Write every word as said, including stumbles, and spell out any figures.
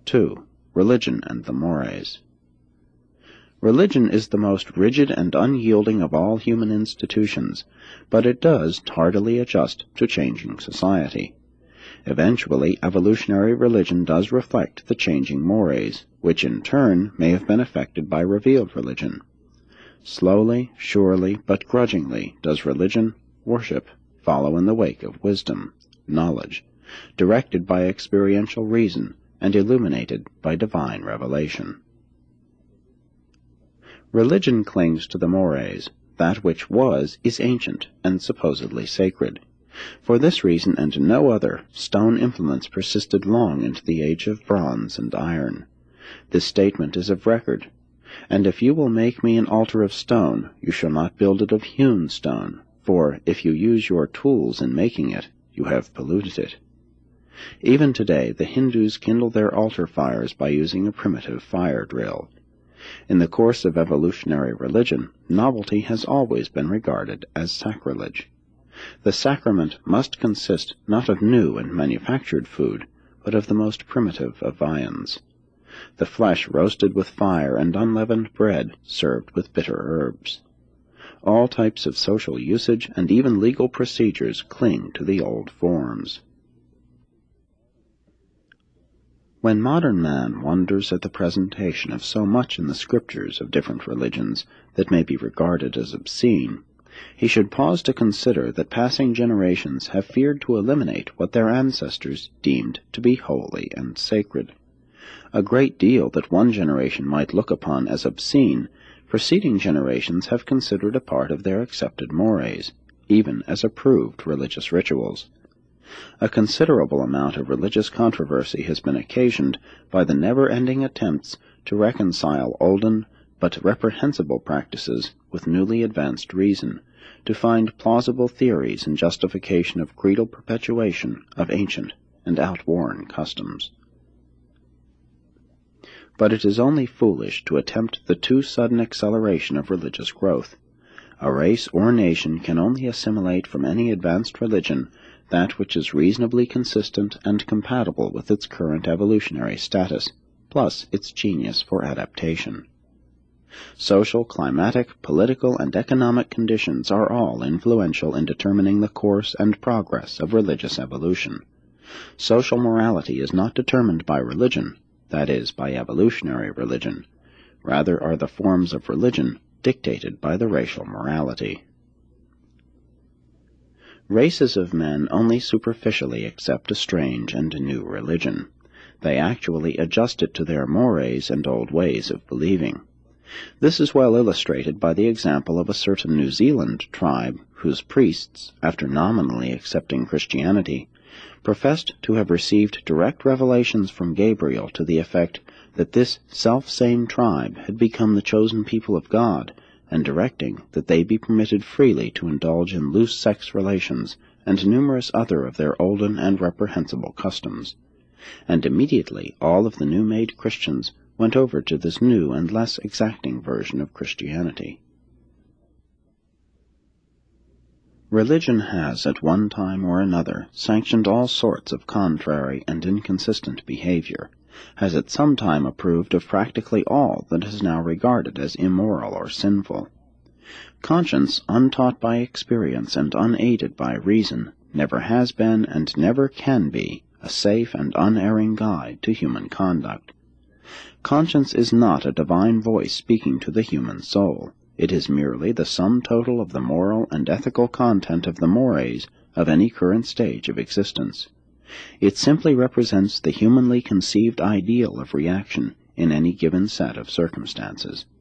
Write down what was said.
two. Religion and the Mores. Religion is the most rigid and unyielding of all human institutions, but it does tardily adjust to changing society. Eventually, evolutionary religion does reflect the changing mores, which in turn may have been affected by revealed religion. Slowly, surely, but grudgingly does religion, worship, follow in the wake of wisdom, knowledge, directed by experiential reason and illuminated by divine revelation. Religion clings to the mores. That which was is ancient and supposedly sacred. For this reason and no other, stone implements persisted long into the age of bronze and iron. This statement is of record. And if you will make me an altar of stone, you shall not build it of hewn stone, for if you use your tools in making it, you have polluted it. Even today the Hindus kindle their altar fires by using a primitive fire drill. In the course of evolutionary religion, novelty has always been regarded as sacrilege. The sacrament must consist not of new and manufactured food, but of the most primitive of viands. The flesh roasted with fire and unleavened bread served with bitter herbs. All types of social usage and even legal procedures cling to the old forms. When modern man wonders at the presentation of so much in the scriptures of different religions that may be regarded as obscene, he should pause to consider that passing generations have feared to eliminate what their ancestors deemed to be holy and sacred. A great deal that one generation might look upon as obscene, preceding generations have considered a part of their accepted mores, even as approved religious rituals. A considerable amount of religious controversy has been occasioned by the never-ending attempts to reconcile olden but reprehensible practices with newly advanced reason, to find plausible theories in justification of creedal perpetuation of ancient and outworn customs. But it is only foolish to attempt the too sudden acceleration of religious growth. A race or nation can only assimilate from any advanced religion that which is reasonably consistent and compatible with its current evolutionary status, plus its genius for adaptation. Social, climatic, political, and economic conditions are all influential in determining the course and progress of religious evolution. Social morality is not determined by religion, that is, by evolutionary religion. Rather are the forms of religion dictated by the racial morality. Races of men only superficially accept a strange and new religion. They actually adjust it to their mores and old ways of believing. This is well illustrated by the example of a certain New Zealand tribe whose priests, after nominally accepting Christianity, professed to have received direct revelations from Gabriel to the effect that this self-same tribe had become the chosen people of God, and directing that they be permitted freely to indulge in loose sex relations and numerous other of their olden and reprehensible customs. And immediately all of the new-made Christians went over to this new and less exacting version of Christianity. Religion has at one time or another sanctioned all sorts of contrary and inconsistent behavior, has at some time approved of practically all that is now regarded as immoral or sinful. Conscience, untaught by experience and unaided by reason, never has been and never can be a safe and unerring guide to human conduct. Conscience is not a divine voice speaking to the human soul. It is merely the sum total of the moral and ethical content of the mores of any current stage of existence. It simply represents the humanly conceived ideal of reaction in any given set of circumstances.